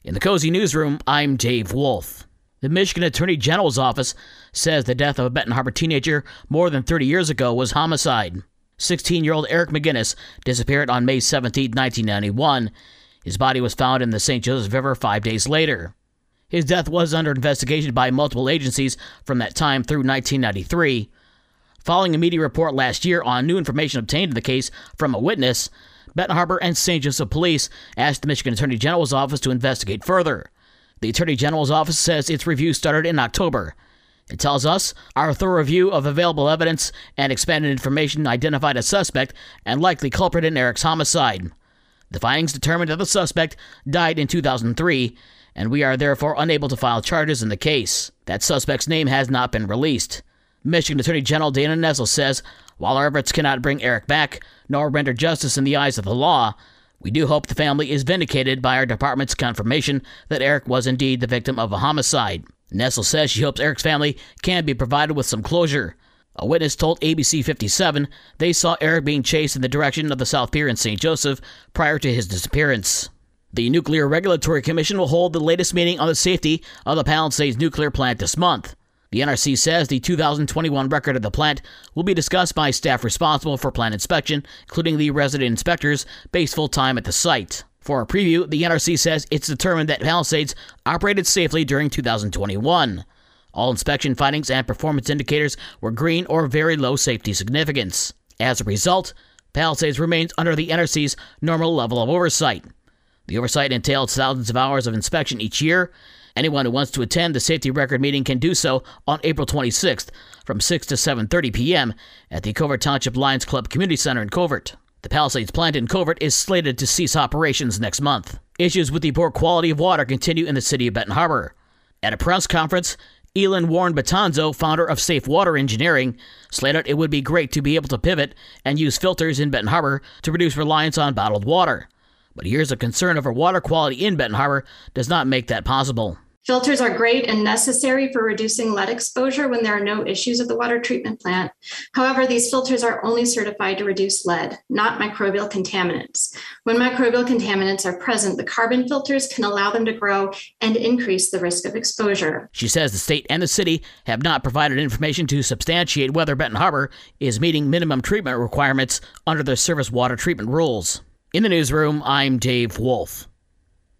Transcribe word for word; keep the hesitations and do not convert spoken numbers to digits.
In the Cozy Newsroom, I'm Dave Wolf. The Michigan Attorney General's office says the death of a Benton Harbor teenager more than thirty years ago was homicide. sixteen-year-old Eric McGinnis disappeared on May seventeenth, nineteen ninety-one. His body was found in the Saint Joseph River five days later. His death was under investigation by multiple agencies from that time through nineteen ninety-three. Following a media report last year on new information obtained in the case from a witness, Benton Harbor and Saint Joseph Police asked the Michigan Attorney General's office to investigate further. The Attorney General's office says its review started in October. It tells us, our thorough review of available evidence and expanded information identified a suspect and likely culprit in Eric's homicide. The findings determined that the suspect died in two thousand three, and we are therefore unable to file charges in the case. That suspect's name has not been released. Michigan Attorney General Dana Nessel says, while our efforts cannot bring Eric back, nor render justice in the eyes of the law, we do hope the family is vindicated by our department's confirmation that Eric was indeed the victim of a homicide. Nessel says she hopes Eric's family can be provided with some closure. A witness told A B C fifty-seven they saw Eric being chased in the direction of the South Pier in Saint Joseph prior to his disappearance. The Nuclear Regulatory Commission will hold the latest meeting on the safety of the Palisades nuclear plant this month. The N R C says the two thousand twenty-one record of the plant will be discussed by staff responsible for plant inspection, including the resident inspectors based full-time at the site. For a preview, the N R C says it's determined that Palisades operated safely during two thousand twenty-one. All inspection findings and performance indicators were green or very low safety significance. As a result, Palisades remains under the N R C's normal level of oversight. The oversight entails thousands of hours of inspection each year. Anyone who wants to attend the safety record meeting can do so on April twenty-sixth from six to seven thirty p.m. at the Covert Township Lions Club Community Center in Covert. The Palisades plant in Covert is slated to cease operations next month. Issues with the poor quality of water continue in the city of Benton Harbor. At a press conference, Elin Warren Batanzo, founder of Safe Water Engineering, stated it would be great to be able to pivot and use filters in Benton Harbor to reduce reliance on bottled water. But here's a concern over water quality in Benton Harbor does not make that possible. Filters are great and necessary for reducing lead exposure when there are no issues at the water treatment plant. However, these filters are only certified to reduce lead, not microbial contaminants. When microbial contaminants are present, the carbon filters can allow them to grow and increase the risk of exposure. She says the state and the city have not provided information to substantiate whether Benton Harbor is meeting minimum treatment requirements under the surface water treatment rules. In the newsroom, I'm Dave Wolf.